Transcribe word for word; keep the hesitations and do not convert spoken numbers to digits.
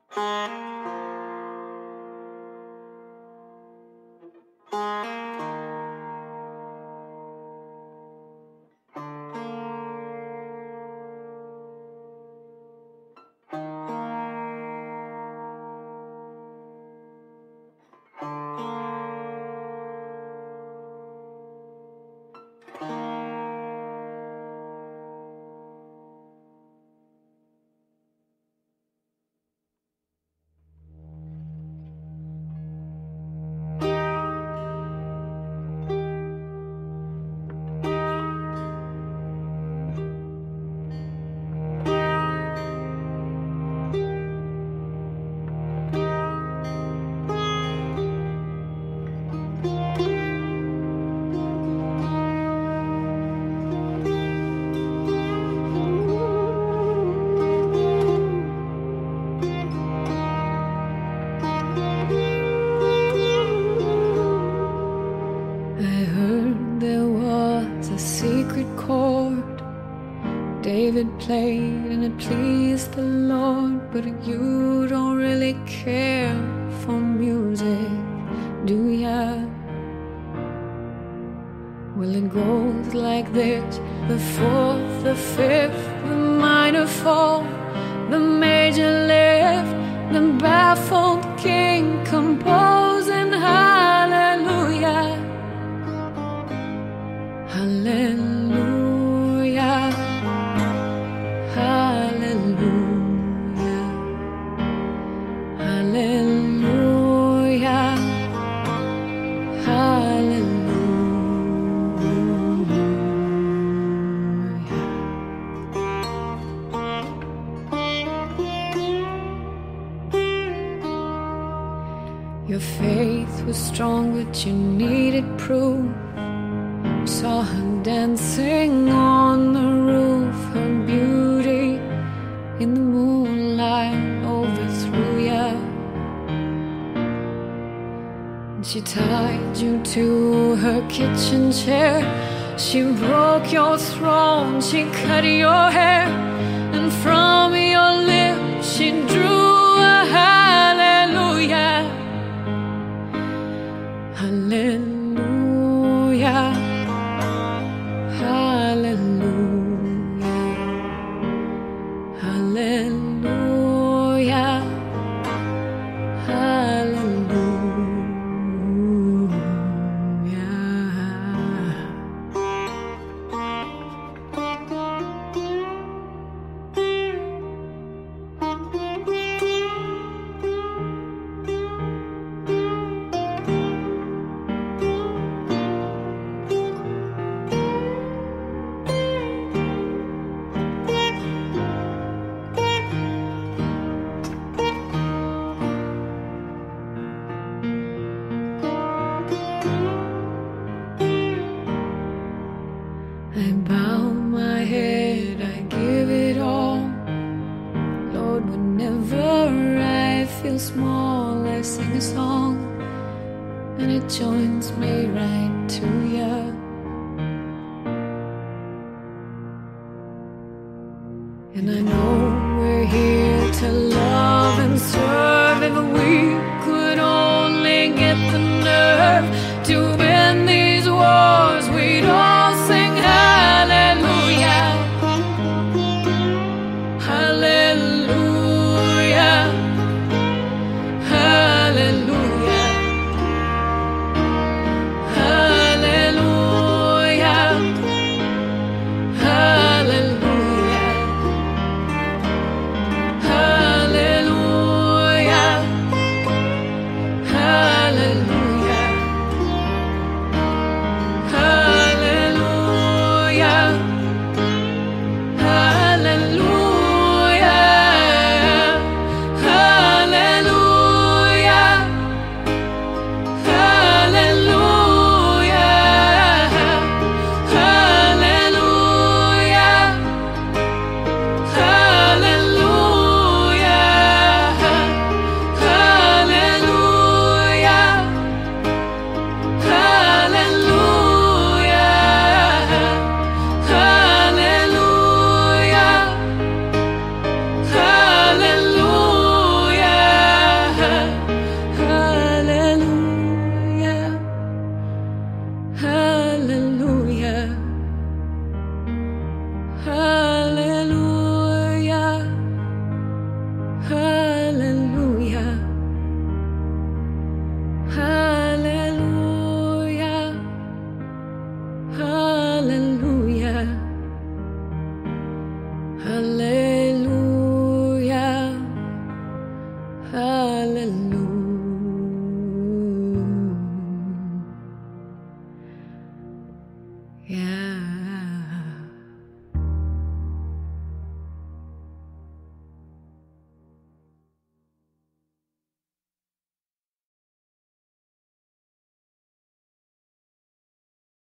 David played and it pleased the Lord, but you don't really care for music, do ya? Well, it goes like this: the fourth, the fifth, the minor fall, the major lift, the baffled king composing hallelujah, hallelujah. Your faith was strong, but you needed proof. You saw her dancing on the roof. Her beauty in the moonlight overthrew ya. And she tied you to her kitchen chair. She broke your throne, she cut your hair, and from your lips she drew a hallelujah. Hallelujah, hallelujah, hallelujah, hallelujah. I bow my head, I give it all. Lord, whenever I feel small, I sing a song, and it joins me right to ya. And I know we're here to love and serve.